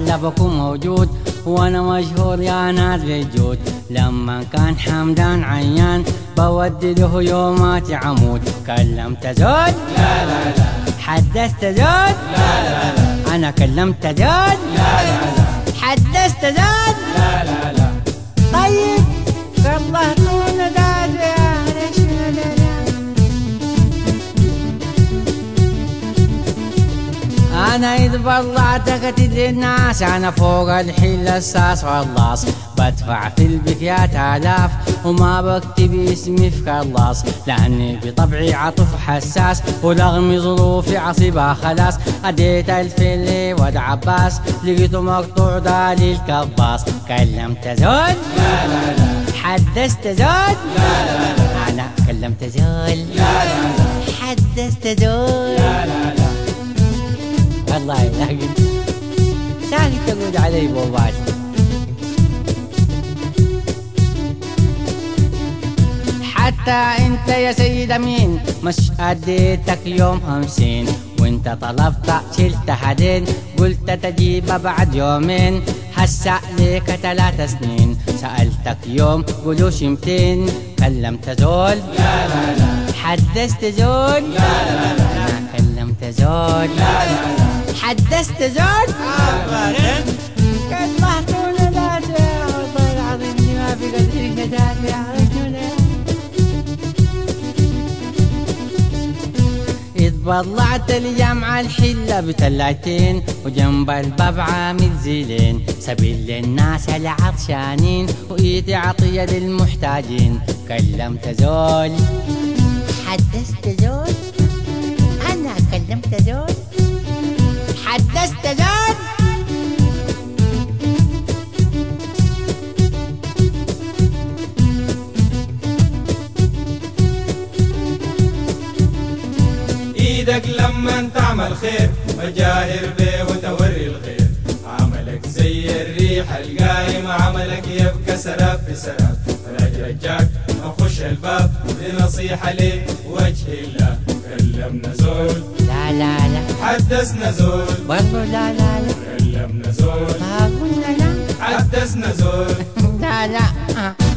حلفكم موجود وانا مشهور يا ناس بالجود. لما كان حمدان عيان بودي له يومات عمود. كلمت زود لا لا لا، حدثت زود لا لا لا، انا كلمت زود لا لا لا، حدثت زود لا لا لا. طيب قلهتونا داد يا أنا إذ بطلعت كتد الناس أنا فوق الحل الساس واللاص. بدفع في البكيات آلاف وما بكتب اسمي في كلاص، لأني بطبعي عطف حساس ورغم ظروفي عصيبة خلاص. أديت الفيلي ود عباس لقيته مقطوع دالي الكباص. كلمت زول لا لا لا، حدثت زول لا لا لا، أنا كلمت زول لا لا لا، حدثت زول. لا لا لا. والله لكن ساكت تقول علي بوبات. حتى انت يا سيد امين مش اديتك يوم 50 وانت طلبت شلت حدين قلت تجيب بعد يومين. هسا ليك 3 سنين سألتك يوم قلوش 200. كلمت زول لا لا لا، حدثت زول لا لا لا، انا كلمت زول لا لا لا، حدثت زول. كلمتونا لا والله العظيم ما في قدري شداد يا رجل. إذ طلعت الجامعة الحلة بتلاتين وجنب الباب عامل زيلين. سبيل للناس العطشانين وإيدي عطية للمحتاجين. كلمت زول حدثت زول أنا كلمت زول حدثت زول. ايدك لما تعمل خير وجاهر به وتوري الخير. عملك زي الريح القايمة، عملك يبقى سراب في سراب. رجاك اخش الباب بنصيحة لي وجه الله. كلمنا زول لا لا لا، حدثنا زول برضو لا لا لا، كلمنا زول قلنا لا حدثنا زول. لا لا